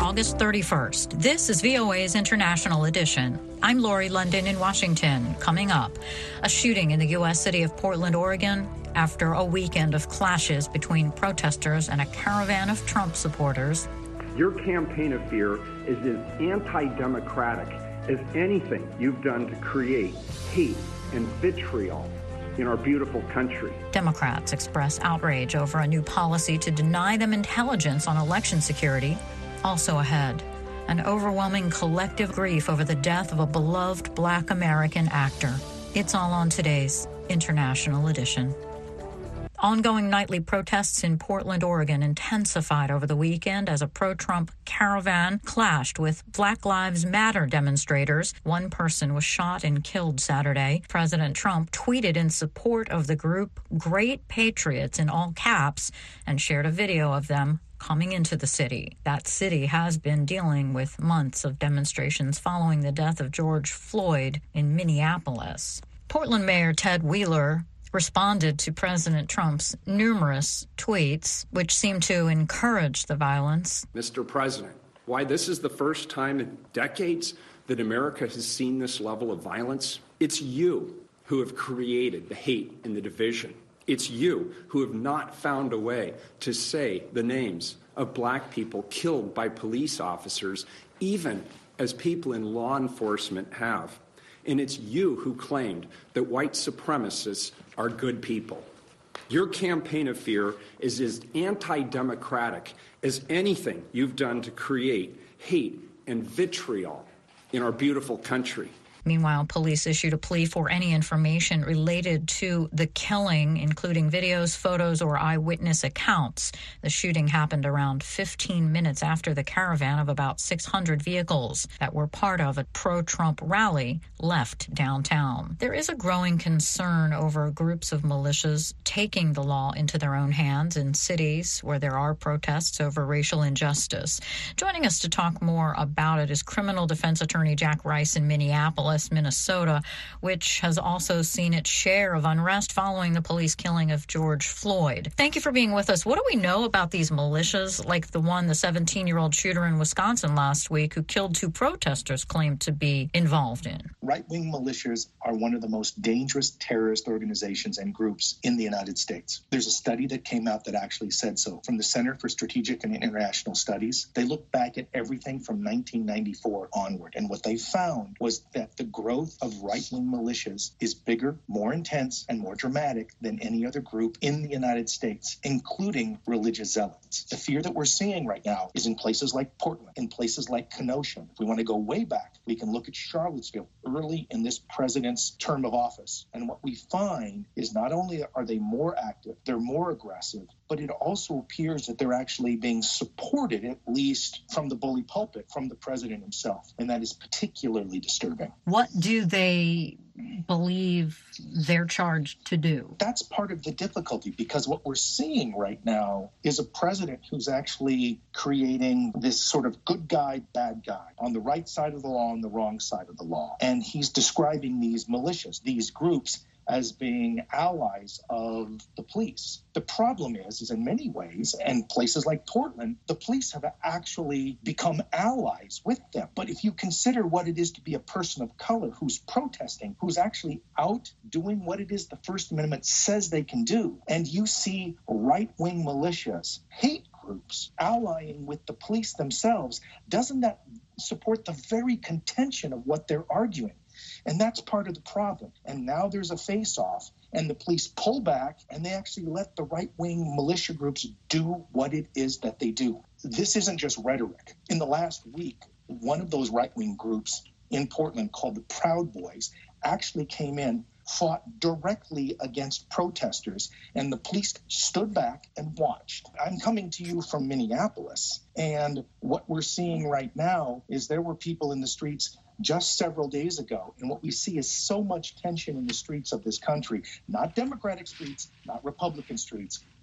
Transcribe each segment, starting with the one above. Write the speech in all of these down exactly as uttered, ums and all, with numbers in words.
August thirty-first. This is V O A's International Edition. I'm Lori London in Washington. Coming up, a shooting in the U S city of Portland, Oregon, after a weekend of clashes between protesters and a caravan of Trump supporters. Your campaign of fear is as anti-democratic as anything you've done to create hate and vitriol in our beautiful country. Democrats express outrage over a new policy to deny them intelligence on election security. Also ahead, an overwhelming collective grief over the death of a beloved Black American actor. It's all on today's International Edition. Ongoing nightly protests in Portland, Oregon intensified over the weekend as a pro-Trump caravan clashed with Black Lives Matter demonstrators. One person was shot and killed Saturday. President Trump tweeted in support of the group, "Great Patriots," in all caps, and shared a video of them coming into the city. That city has been dealing with months of demonstrations following the death of George Floyd in Minneapolis. Portland Mayor Ted Wheeler responded to President Trump's numerous tweets, which seemed to encourage the violence. Mister President, why this is the first time in decades that America has seen this level of violence? It's you who have created the hate and the division. It's you who have not found a way to say the names of Black people killed by police officers, even as people in law enforcement have. And it's you who claimed that white supremacists are good people. Your campaign of fear is as anti-democratic as anything you've done to create hate and vitriol in our beautiful country. Meanwhile, police issued a plea for any information related to the killing, including videos, photos, or eyewitness accounts. The shooting happened around fifteen minutes after the caravan of about six hundred vehicles that were part of a pro-Trump rally left downtown. There is a growing concern over groups of militias taking the law into their own hands in cities where there are protests over racial injustice. Joining us to talk more about it is criminal defense attorney Jack Rice in Minneapolis, Minnesota, which has also seen its share of unrest following the police killing of George Floyd. Thank you for being with us. What do we know about these militias, like the one, the seventeen-year-old shooter in Wisconsin last week who killed two protesters, claimed to be involved in? Right-wing militias are one of the most dangerous terrorist organizations and groups in the United States. There's a study that came out that actually said so from the Center for Strategic and International Studies. They looked back at everything from nineteen ninety-four onward, and what they found was that the growth of right-wing militias is bigger, more intense, and more dramatic than any other group in the United States, including religious zealots. The fear that we're seeing right now is in places like Portland, in places like Kenosha. If we want to go way back, we can look at Charlottesville early in this president's term of office. And what we find is not only are they more active, they're more aggressive, but it also appears that they're actually being supported, at least from the bully pulpit, from the president himself. And that is particularly disturbing. What do they believe they're charged to do? That's part of the difficulty, because what we're seeing right now is a president who's actually creating this sort of good guy, bad guy, on the right side of the law, on the wrong side of the law. And he's describing these militias, these groups, as being allies of the police. The problem is, is in many ways, and places like Portland, the police have actually become allies with them. But if you consider what it is to be a person of color who's protesting, who's actually out doing what it is the First Amendment says they can do, and you see right-wing militias, hate groups, allying with the police themselves, doesn't that support the very contention of what they're arguing? And that's part of the problem. And now there's a face-off, and the police pull back, and they actually let the right-wing militia groups do what it is that they do. This isn't just rhetoric. In the last week, one of those right-wing groups in Portland called the Proud Boys actually came in, fought directly against protesters, and the police stood back and watched. I'm coming to you from Minneapolis, and what we're seeing right now is there were people in the streets just several days ago. And what we see is so much tension in the streets of this country, not Democratic streets, not Republican streets, but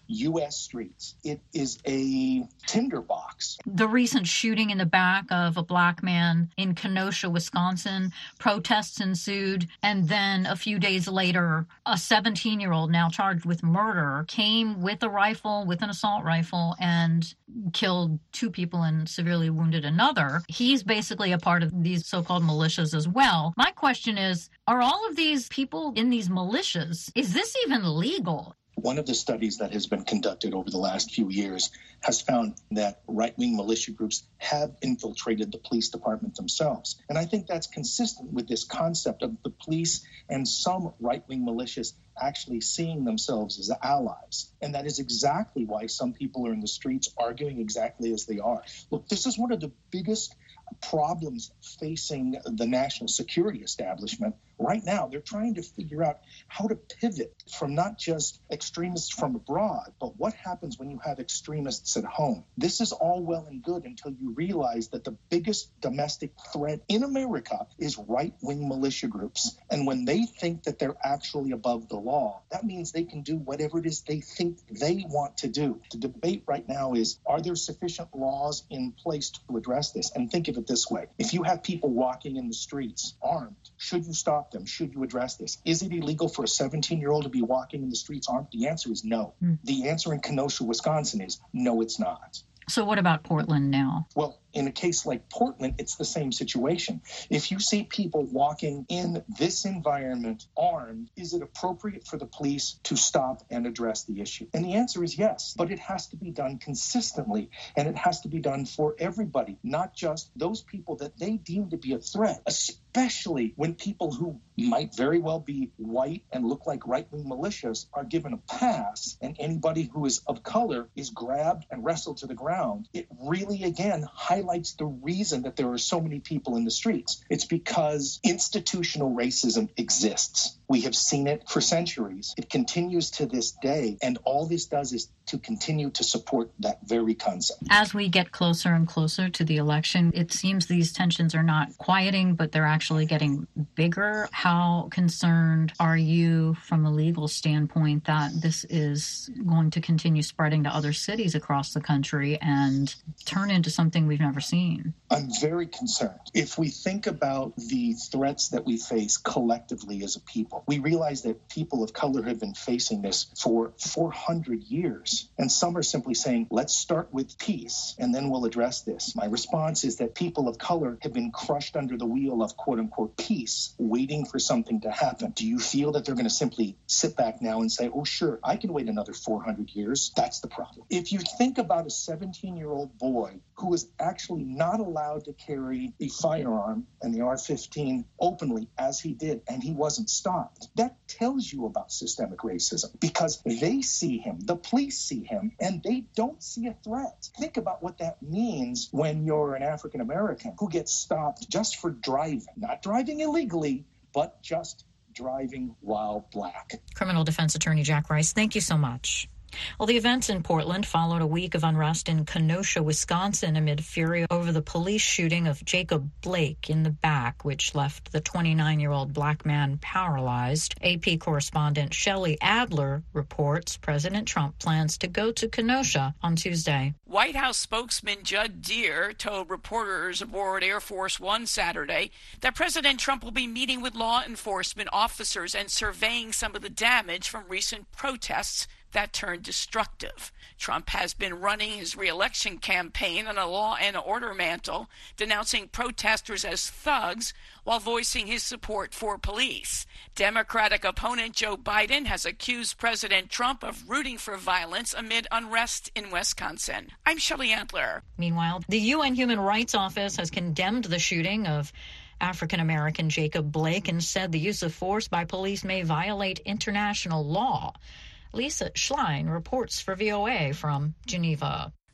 U S streets. It is a tinderbox. The recent shooting in the back of a black man in Kenosha, Wisconsin, protests ensued, and then a few days later, a seventeen-year-old now charged with murder came with a rifle, with an assault rifle, and killed two people and severely wounded another. He's basically a part of these so-called militias as well. My question is, are all of these people in these militias, is this even legal? One of the studies that has been conducted over the last few years has found that right-wing militia groups have infiltrated the police department themselves. And I think that's consistent with this concept of the police and some right-wing militias actually seeing themselves as allies. And that is exactly why some people are in the streets arguing exactly as they are. Look, this is one of the biggest problems facing the national security establishment right now. They're trying to figure out how to pivot from not just extremists from abroad, but what happens when you have extremists at home. This is all well and good until you realize that the biggest domestic threat in America is right-wing militia groups. And when they think that they're actually above the law, that means they can do whatever it is they think they want to do. The debate right now is, are there sufficient laws in place to address this? And think of it this way. If you have people walking in the streets armed, should you stop them? Should you address this? Is it illegal for a seventeen-year-old to be walking in the streets armed? The answer is no. Mm. The answer in Kenosha, Wisconsin is no, it's not. So what about Portland now? Well, in a case like Portland, it's the same situation. If you see people walking in this environment armed, is it appropriate for the police to stop and address the issue? And the answer is yes, but it has to be done consistently, and it has to be done for everybody, not just those people that they deem to be a threat, especially when people who might very well be white and look like right-wing militias are given a pass, and anybody who is of color is grabbed and wrestled to the ground. It really, again, highlights the reason that there are so many people in the streets. It's because institutional racism exists. We have seen it for centuries. It continues to this day, and all this does is to continue to support that very concept. As we get closer and closer to the election, it seems these tensions are not quieting, but they're actually getting bigger. How concerned are you from a legal standpoint that this is going to continue spreading to other cities across the country and turn into something we've never seen? I'm very concerned. If we think about the threats that we face collectively as a people, we realize that people of color have been facing this for four hundred years. And some are simply saying, let's start with peace and then we'll address this. My response is that people of color have been crushed under the wheel of quote unquote peace, waiting for something to happen. Do you feel that they're going to simply sit back now and say, oh, sure, I can wait another four hundred years? That's the problem. If you think about a seventeen-year-old boy who is actually not allowed to carry a firearm and the R fifteen openly as he did, and he wasn't stopped, that tells you about systemic racism because they see him, the police see him, and they don't see a threat. Think about what that means when you're an African American who gets stopped just for driving, not driving illegally, but just driving while black. Criminal defense attorney Jack Rice, thank you so much. Well, the events in Portland followed a week of unrest in Kenosha, Wisconsin, amid fury over the police shooting of Jacob Blake in the back, which left the twenty-nine-year-old black man paralyzed. A P correspondent Shelley Adler reports President Trump plans to go to Kenosha on Tuesday. White House spokesman Judd Deere told reporters aboard Air Force One Saturday that President Trump will be meeting with law enforcement officers and surveying some of the damage from recent protests that turned destructive. Trump has been running his re-election campaign on a law and order mantle, denouncing protesters as thugs while voicing his support for police. Democratic opponent Joe Biden has accused President Trump of rooting for violence amid unrest in Wisconsin. I'm Shelley Adler. Meanwhile, the U N Human Rights Office has condemned the shooting of African-American Jacob Blake and said the use of force by police may violate international law. Lisa Schlein reports for V O A from Geneva.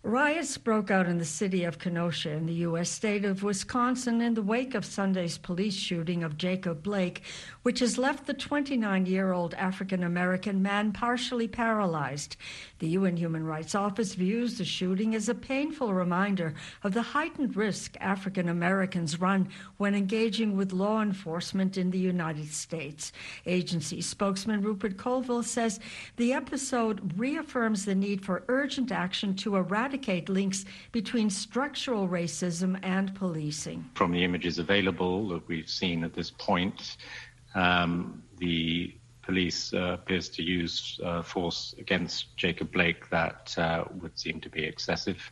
Riots broke out in the city of Kenosha in the U S state of Wisconsin in the wake of Sunday's police shooting of Jacob Blake, which has left the twenty-nine-year-old African-American man partially paralyzed. The U N Human Rights Office views the shooting as a painful reminder of the heightened risk African-Americans run when engaging with law enforcement in the United States. Agency spokesman Rupert Colville says the episode reaffirms the need for urgent action to eradicate links between structural racism and policing. From the images available that we've seen at this point, um, the police uh, appears to use uh, force against Jacob Blake that uh, would seem to be excessive.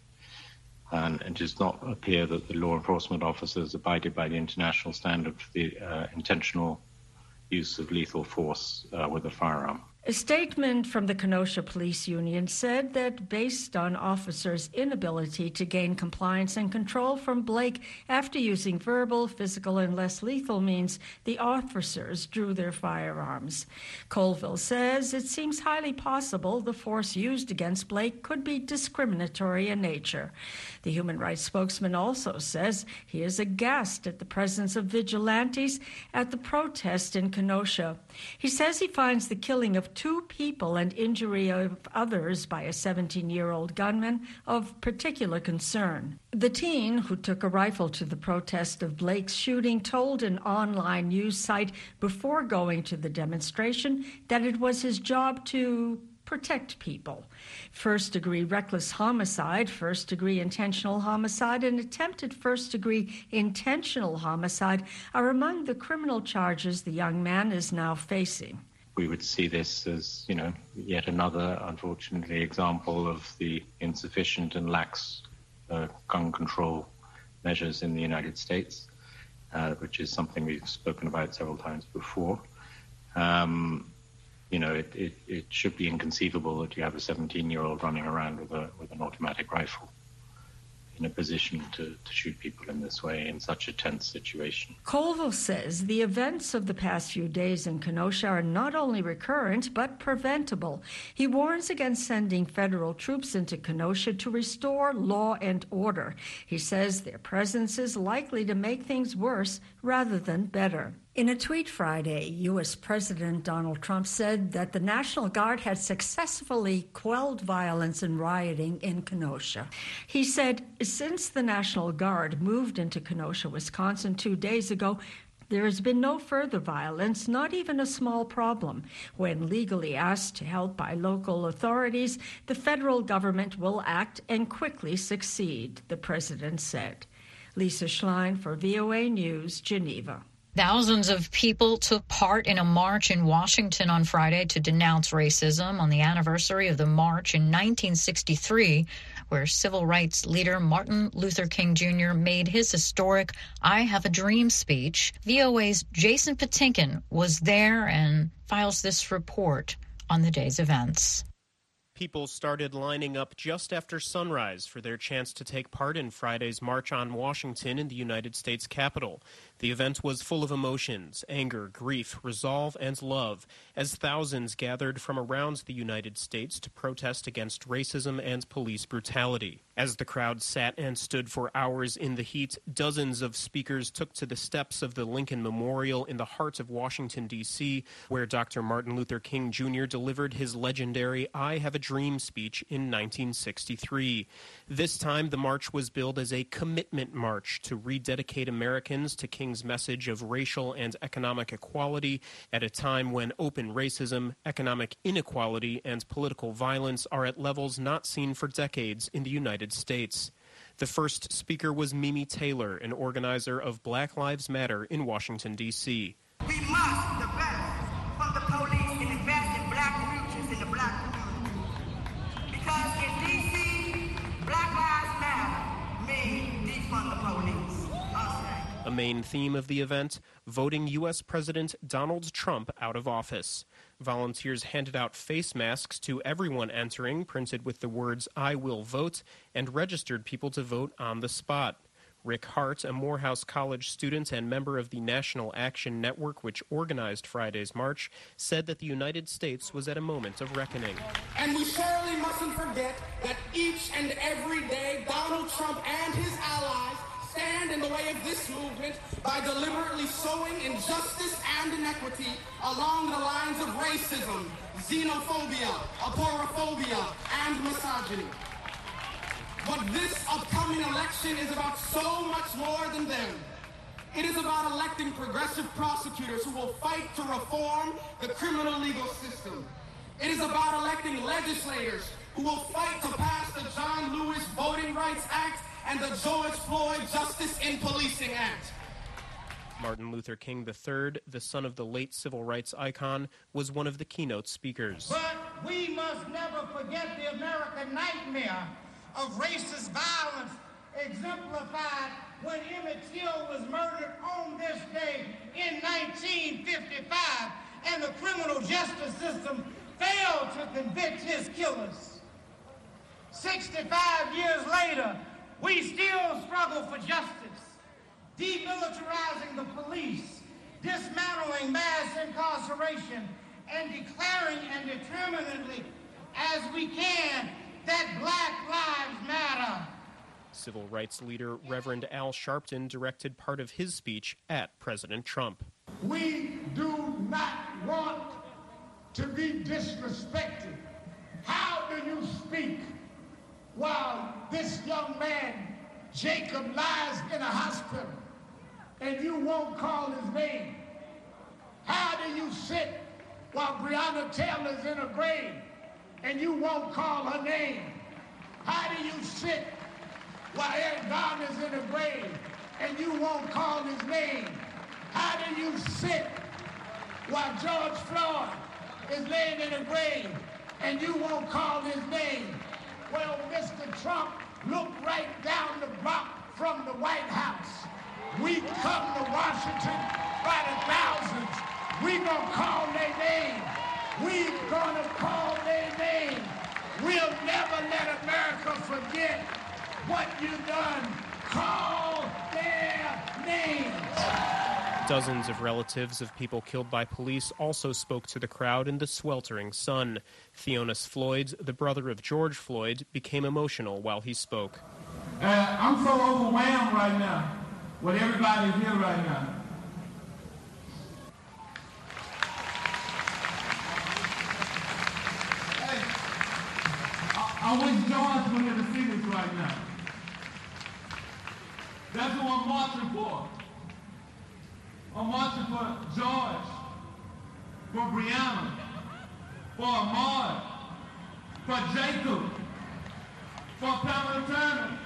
And it does not appear that the law enforcement officers abided by the international standard for the uh, intentional use of lethal force uh, with a firearm. A statement from the Kenosha Police Union said that based on officers' inability to gain compliance and control from Blake after using verbal, physical, and less lethal means, the officers drew their firearms. Colville says it seems highly possible the force used against Blake could be discriminatory in nature. The human rights spokesman also says he is aghast at the presence of vigilantes at the protest in Kenosha. He says he finds the killing of two people and injury of others by a seventeen-year-old gunman of particular concern. The teen, who took a rifle to the protest of Blake's shooting, told an online news site before going to the demonstration that it was his job to protect people. First-degree reckless homicide, first-degree intentional homicide, and attempted first-degree intentional homicide are among the criminal charges the young man is now facing. We would see this as, you know, yet another, unfortunately, example of the insufficient and lax uh, gun control measures in the United States, uh, which is something we've spoken about several times before. Um, you know, it, it, it should be inconceivable that you have a seventeen-year-old running around with a with an automatic rifle in a position to, to shoot people in this way in such a tense situation. Colville says the events of the past few days in Kenosha are not only recurrent, but preventable. He warns against sending federal troops into Kenosha to restore law and order. He says their presence is likely to make things worse rather than better. In a tweet Friday, U S President Donald Trump said that the National Guard had successfully quelled violence and rioting in Kenosha. He said, since the National Guard moved into Kenosha, Wisconsin two days ago, there has been no further violence, not even a small problem. When legally asked to help by local authorities, the federal government will act and quickly succeed, the president said. Lisa Schlein for V O A News, Geneva. Thousands of people took part in a march in Washington on Friday to denounce racism on the anniversary of the march in nineteen sixty-three, where civil rights leader Martin Luther King Junior made his historic I Have a Dream speech. V O A's Jason Patinkin was there and files this report on the day's events. People started lining up just after sunrise for their chance to take part in Friday's March on Washington in the United States Capitol. The event was full of emotions, anger, grief, resolve, and love, as thousands gathered from around the United States to protest against racism and police brutality. As the crowd sat and stood for hours in the heat, dozens of speakers took to the steps of the Lincoln Memorial in the heart of Washington, D C, where Doctor Martin Luther King Junior delivered his legendary I Have a Dream speech in nineteen sixty-three. This time, the march was billed as a commitment march to rededicate Americans to King's message of racial and economic equality at a time when open racism, economic inequality, and political violence are at levels not seen for decades in the United States. The first speaker was Mimi Taylor, an organizer of Black Lives Matter in Washington, D C. We must divest from the police and invest in black futures in the black community. Because in D C, Black Lives Matter means defund the police. A main theme of the event, voting U S President Donald Trump out of office. Volunteers handed out face masks to everyone entering, printed with the words, I will vote, and registered people to vote on the spot. Rick Hart, a Morehouse College student and member of the National Action Network, which organized Friday's march, said that the United States was at a moment of reckoning. And we surely mustn't forget that each and every day Donald Trump and his allies stand in the way of this movement by deliberately sowing injustice and inequity along the lines of racism, xenophobia, agoraphobia, and misogyny. But this upcoming election is about so much more than them. It is about electing progressive prosecutors who will fight to reform the criminal legal system. It is about electing legislators who will fight to pass the John Lewis Voting Rights Act and the George Floyd Justice in Policing Act. Martin Luther King the third, the son of the late civil rights icon, was one of the keynote speakers. But we must never forget the American nightmare of racist violence exemplified when Emmett Till was murdered on this day in nineteen fifty-five, and the criminal justice system failed to convict his killers. sixty-five years later, we still struggle for justice, demilitarizing the police, dismantling mass incarceration, and declaring and determinedly as we can that Black Lives Matter. Civil rights leader Reverend Al Sharpton directed part of his speech at President Trump. We do not want to be disrespected. How do you speak while this young man, Jacob, lies in a hospital and you won't call his name? How do you sit while Breonna Taylor's in a grave and you won't call her name? How do you sit while Eric Garner's in a grave and you won't call his name? How do you sit while George Floyd is laying in a grave and you won't call his name? Well, Mister Trump, look right down the block from the White House. We come to Washington by the thousands. We gonna call their name. We gonna call their name. We'll never let America forget what you done. Call their names. Dozens of relatives of people killed by police also spoke to the crowd in the sweltering sun. Theonis Floyd, the brother of George Floyd, became emotional while he spoke. Uh, I'm so overwhelmed right now with everybody here right now. I wish George were here to see this right now. That's what I'm marching for. I'm marching for George, for Breonna, for Ahmaud, for Jacob, for Pamela Turner,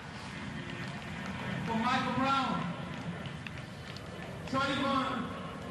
for Michael Brown, Trayvon,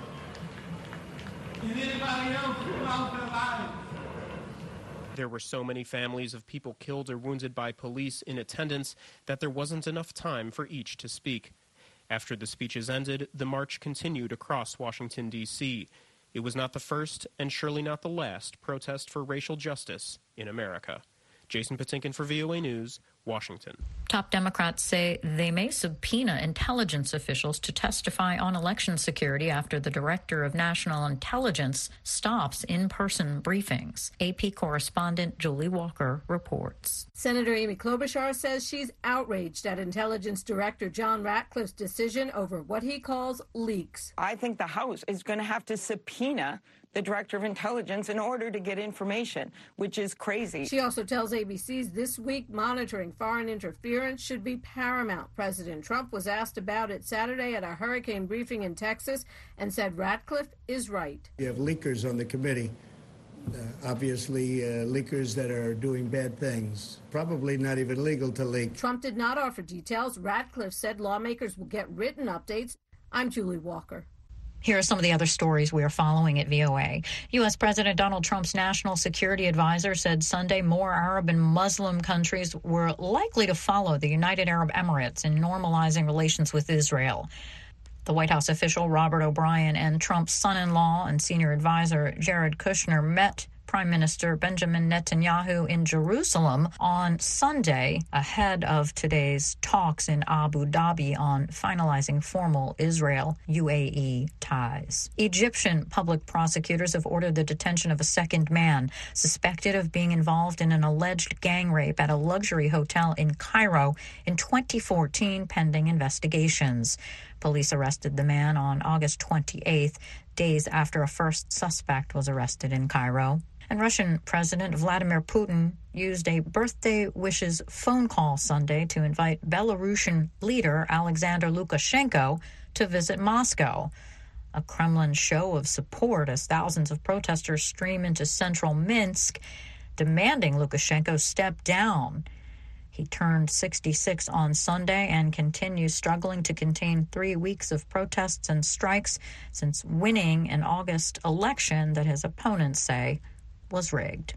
and anybody else who lost their lives. There were so many families of people killed or wounded by police in attendance that there wasn't enough time for each to speak. After the speeches ended, the march continued across Washington, D C It was not the first, and surely not the last, protest for racial justice in America. Jason Patinkin for V O A News, Washington. Top Democrats say they may subpoena intelligence officials to testify on election security after the director of national intelligence stops in-person briefings. A P correspondent Julie Walker reports. Senator Amy Klobuchar says she's outraged at intelligence director John Ratcliffe's decision over what he calls leaks. I think the House is going to have to subpoena the director of intelligence in order to get information, which is crazy. She also tells A B C's This Week monitoring foreign interference should be paramount. President Trump was asked about it Saturday at a hurricane briefing in Texas and said Ratcliffe is right. You have leakers on the committee, uh, obviously uh, leakers that are doing bad things, probably not even legal to leak. Trump did not offer details. Ratcliffe said lawmakers will get written updates. I'm Julie Walker. Here are some of the other stories we are following at V O A. U S. President Donald Trump's national security advisor said Sunday more Arab and Muslim countries were likely to follow the United Arab Emirates in normalizing relations with Israel. The White House official Robert O'Brien and Trump's son-in-law and senior advisor Jared Kushner met Prime Minister Benjamin Netanyahu in Jerusalem on Sunday, ahead of today's talks in Abu Dhabi on finalizing formal Israel-U A E ties. Egyptian public prosecutors have ordered the detention of a second man suspected of being involved in an alleged gang rape at a luxury hotel in Cairo in twenty fourteen, pending investigations. Police arrested the man on August twenty-eighth, days after a first suspect was arrested in Cairo. And Russian President Vladimir Putin used a birthday wishes phone call Sunday to invite Belarusian leader Alexander Lukashenko to visit Moscow. A Kremlin show of support as thousands of protesters stream into central Minsk, demanding Lukashenko step down. He turned sixty-six on Sunday and continues struggling to contain three weeks of protests and strikes since winning an August election that his opponents say was rigged.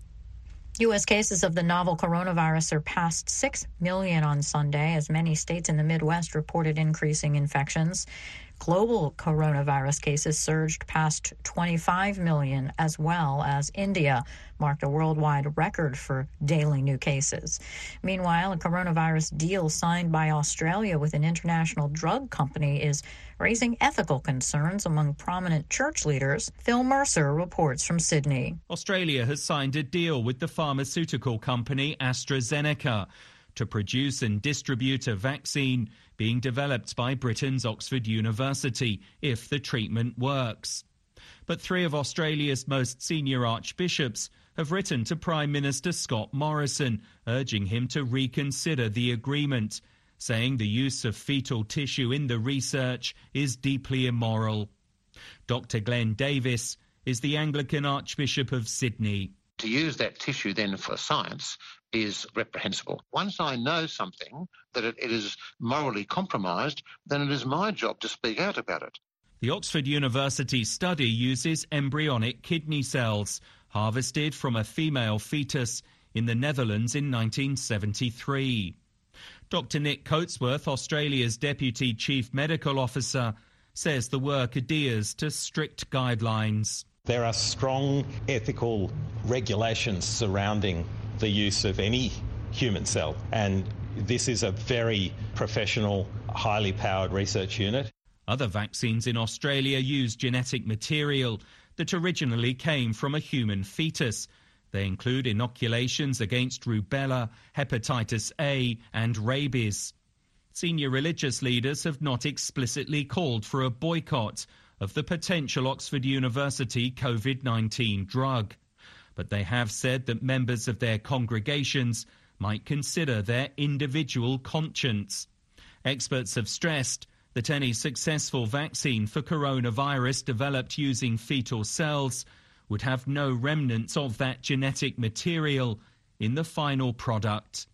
U S cases of the novel coronavirus surpassed six million on Sunday as many states in the Midwest reported increasing infections. Global coronavirus cases surged past twenty-five million, as well as India marked a worldwide record for daily new cases. Meanwhile, a coronavirus deal signed by Australia with an international drug company is raising ethical concerns among prominent church leaders. Phil Mercer reports from Sydney. Australia has signed a deal with the pharmaceutical company AstraZeneca to produce and distribute a vaccine being developed by Britain's Oxford University if the treatment works. But three of Australia's most senior archbishops have written to Prime Minister Scott Morrison, urging him to reconsider the agreement, saying the use of fetal tissue in the research is deeply immoral. Doctor Glenn Davis is the Anglican Archbishop of Sydney. To use that tissue then for science is reprehensible. Once I know something, that it, it is morally compromised, then it is my job to speak out about it. The Oxford University study uses embryonic kidney cells harvested from a female fetus in the Netherlands in nineteen seventy-three. Doctor Nick Coatsworth, Australia's Deputy Chief Medical Officer, says the work adheres to strict guidelines. There are strong ethical regulations surrounding the use of any human cell, and this is a very professional, highly powered research unit. Other vaccines in Australia use genetic material that originally came from a human fetus. They include inoculations against rubella, hepatitis A and rabies. Senior religious leaders have not explicitly called for a boycott of the potential Oxford University COVID nineteen drug, but they have said that members of their congregations might consider their individual conscience. Experts have stressed that any successful vaccine for coronavirus developed using fetal cells would have no remnants of that genetic material in the final product.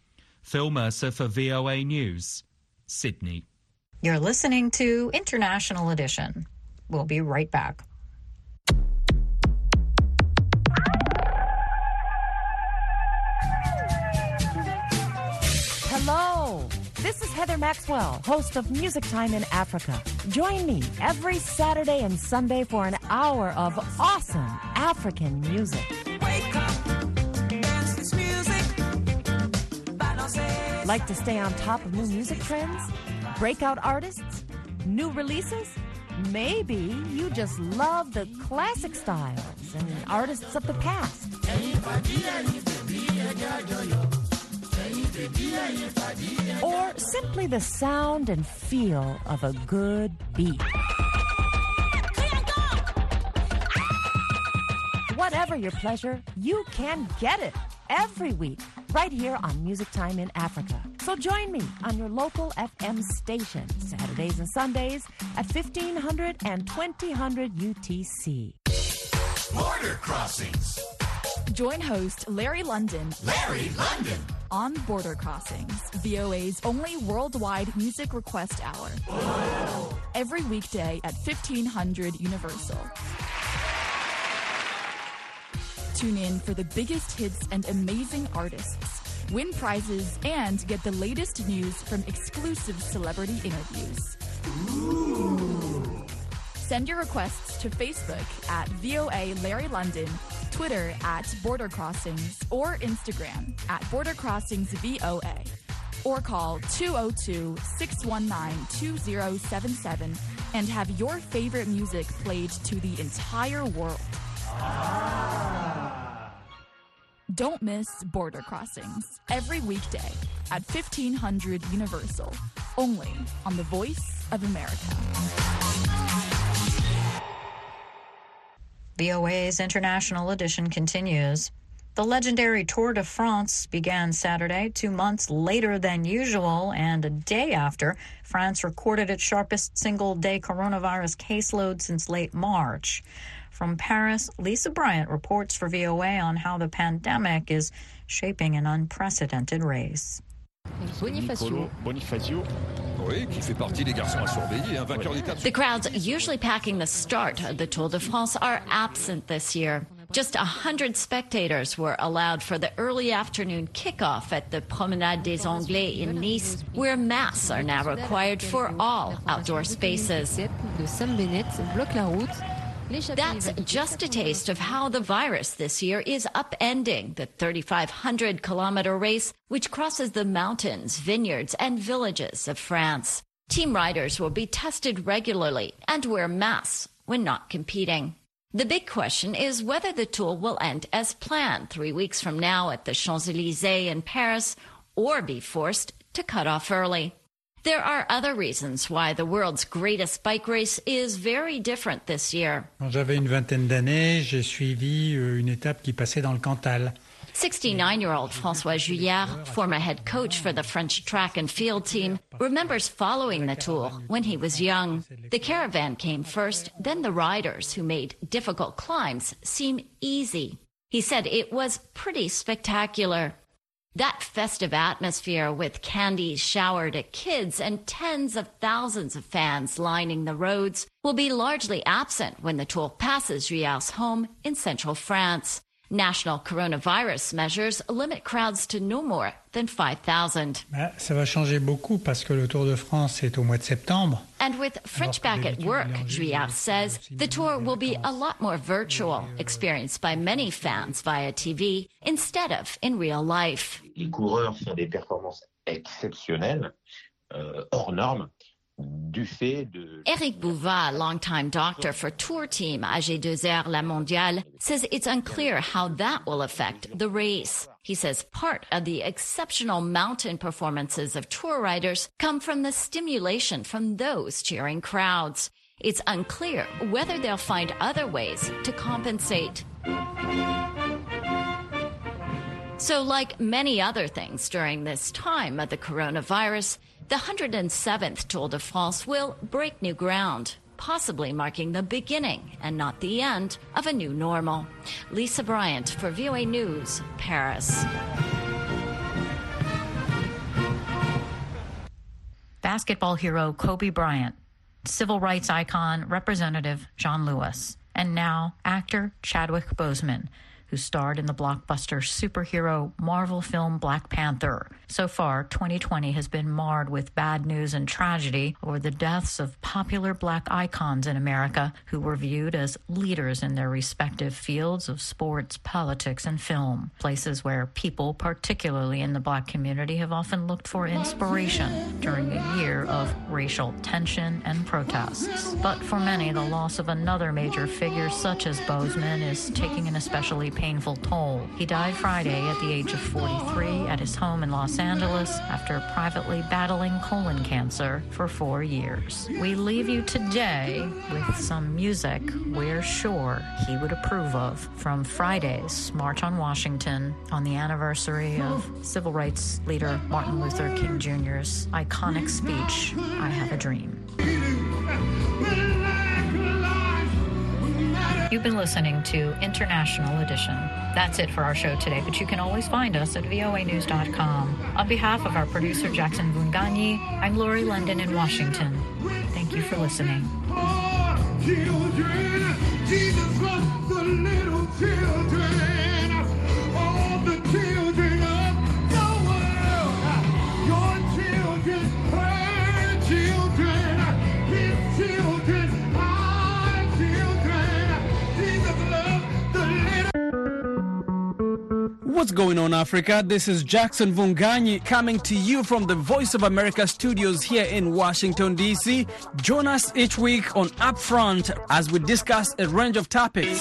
Phil Mercer for V O A News, Sydney. You're listening to International Edition. We'll be right back. Hello, this is Heather Maxwell, host of Music Time in Africa. Join me every Saturday and Sunday for an hour of awesome African music. Wake up, dance this music. Like to stay on top of new music trends? Breakout artists? New releases? Maybe you just love the classic styles and artists of the past. Or simply the sound and feel of a good beat. Whatever your pleasure, you can get it every week right here on Music Time in Africa. So join me on your local F M station Saturdays and Sundays at fifteen hundred and twenty hundred U T C. Border Crossings. Join host Larry London. Larry London. On Border Crossings, V O A's only worldwide music request hour. Whoa. Every weekday at fifteen hundred Universal. Tune in for the biggest hits and amazing artists, win prizes, and get the latest news from exclusive celebrity interviews. Ooh. Send your requests to Facebook at V O A Larry London Twitter at Border Crossings, or Instagram at Border Crossings V O A. Or call two oh two, six one nine, two oh seven seven and have your favorite music played to the entire world. Ah. Don't miss Border Crossings every weekday at fifteen hundred Universal, only on the Voice of America. V O A's International Edition continues. The legendary Tour de France began Saturday, two months later than usual, and a day after France recorded its sharpest single-day coronavirus caseload since late March. From Paris, Lisa Bryant reports for V O A on how the pandemic is shaping an unprecedented race. Bonifacio. Bonifacio. The crowds usually packing the start of the Tour de France are absent this year. Just one hundred spectators were allowed for the early afternoon kickoff at the Promenade des Anglais in Nice, where masks are now required for all outdoor spaces. That's just a taste of how the virus this year is upending the thirty-five hundred kilometer race, which crosses the mountains, vineyards, and villages of France. Team riders will be tested regularly and wear masks when not competing. The big question is whether the Tour will end as planned three weeks from now at the Champs-Élysées in Paris, or be forced to cut off early. There are other reasons why the world's greatest bike race is very different this year. Quand j'avais une vingtaine d'années, j'ai suivi une étape qui passait dans le Cantal. sixty-nine-year-old François Juillard, former head coach for the French track and field team, remembers following the Tour when he was young. The caravan came first, then the riders who made difficult climbs seem easy. He said it was pretty spectacular. That festive atmosphere with candies showered at kids and tens of thousands of fans lining the roads will be largely absent when the Tour passes Juillard's home in central France. National coronavirus measures limit crowds to no more than five thousand. Bah, ça va changer beaucoup parce que le Tour de France est au mois de septembre. And with French back at work, Juillard says the Tour will be a lot more virtual, experienced by many fans via T V instead of in real life. Les coureurs font des performances exceptionnelles, euh, hors normes. Eric Bouvat, longtime doctor for Tour team A G two R La Mondiale, says it's unclear how that will affect the race. He says part of the exceptional mountain performances of Tour riders come from the stimulation from those cheering crowds. It's unclear whether they'll find other ways to compensate. So like many other things during this time of the coronavirus, the one hundred seventh Tour de France will break new ground, possibly marking the beginning and not the end of a new normal. Lisa Bryant for V O A News, Paris. Basketball hero Kobe Bryant, civil rights icon Representative John Lewis, and now actor Chadwick Boseman, who starred in the blockbuster superhero Marvel film Black Panther. So far, twenty twenty has been marred with bad news and tragedy over the deaths of popular black icons in America who were viewed as leaders in their respective fields of sports, politics, and film, places where people, particularly in the black community, have often looked for inspiration during a year of racial tension and protests. But for many, the loss of another major figure such as Boseman is taking an especially painful toll. He died Friday at the age of forty-three at his home in Los Angeles after privately battling colon cancer for four years. We leave you today with some music we're sure he would approve of from Friday's March on Washington on the anniversary of civil rights leader Martin Luther King Junior's iconic speech, I Have a Dream. You've been listening to International Edition. That's it for our show today, but you can always find us at V O A news dot com. On behalf of our producer, Jackson Vunganyi, I'm Lori London in Washington. Thank you for listening. Oh, children, Jesus loves the little children, all the children of the world, your children, her children, his children, our children. Jesus loves the little What's going on, Africa? This is Jackson Vunganyi coming to you from the Voice of America studios here in Washington, D C. Join us each week on Upfront as we discuss a range of topics.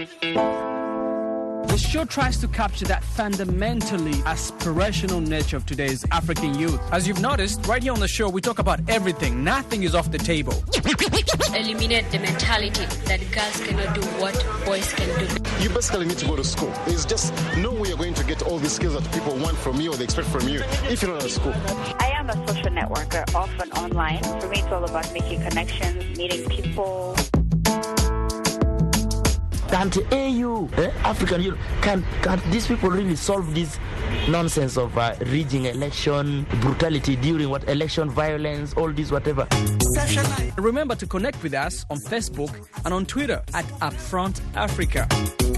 The show tries to capture that fundamentally aspirational nature of today's African youth. As you've noticed, right here on the show, we talk about everything. Nothing is off the table. Eliminate the mentality that girls cannot do what boys can do. You basically need to go to school. There's just no way you're going to get all the skills that people want from you or they expect from you if you're not at school. I am a social networker, often online. For me, it's all about making connections, meeting people. Can't A U, eh, African Union, can can these people really solve this nonsense of uh, rigging election, brutality during what election violence, all this whatever? Remember to connect with us on Facebook and on Twitter at Upfront Africa.